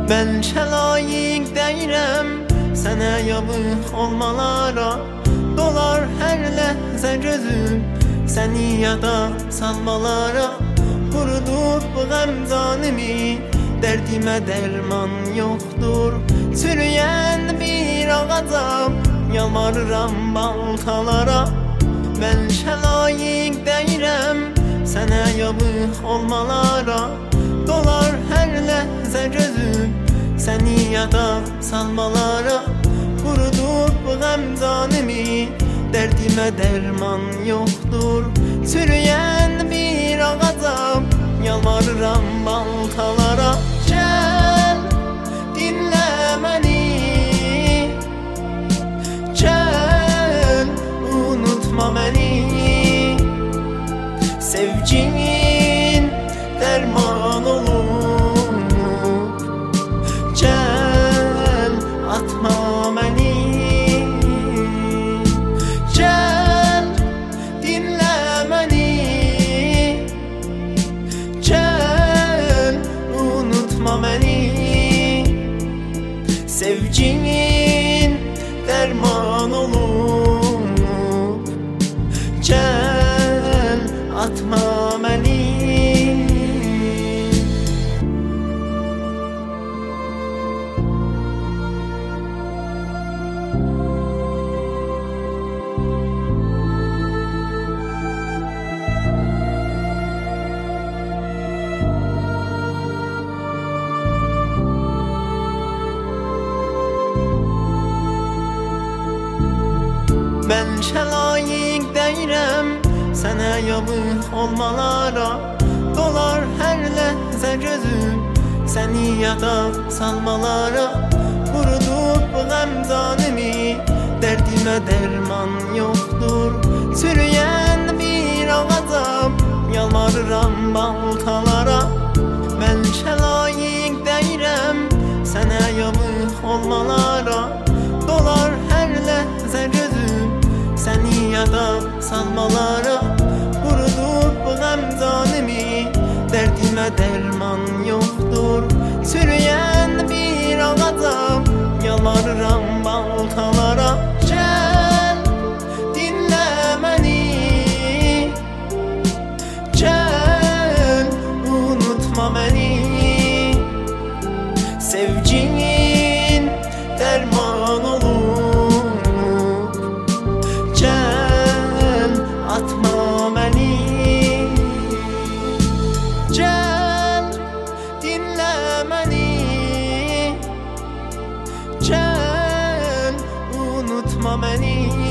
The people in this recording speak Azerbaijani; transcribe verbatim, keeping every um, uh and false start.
Bəlkə layiq deyirəm sənə yavıq olmalara, dolar hər ləhzə gözüm səni yada salmalara. Qurudub bu qəmcanimi, dərdimə dərman yoxdur. Çürüyən bir ağacam, yalvarıram baltalara. Bəlkə layiq deyirəm sənə yavıq olmalara, dolar hər ləhzə gözüm səni yada salmalara. Qurudub bu qəmcanimi, dərdimə dərman yoxdur. Çürüyən bir ağacam, yalvarıram baltalara. Gəl, dinlə məni, gəl, unutma məni. Sevgin dərman olur, gəl, atma məni. Gəl, dinlə məni, gəl, unutma məni. Sevgin dərman olur, gəl, atma məni. Bəlkə layiq deyirəm sənə yavıq olmalara, dolar hər ləhzə gözüm səni yada salmalara. Qurudub bu qəmcanimi, dərdimə dərman yoxdur. Çürüyən bir ağacam, yalvarıram baltalara. Bəlkə layiq deyirəm sənə yavıq olmalara, dolar hər ləhzə gözüm səni yada salmalara. Qurudub bu qəmcanimi, dərdimə dərman yoxdur. Çürüyən bir ağacam, yalvarıram baltalara. Gəl, dinlə məni, gəl, unutma məni. Sevgin dərman olur, gəl, atma məni. Gəl, dinlə məni, gəl, unutma məni.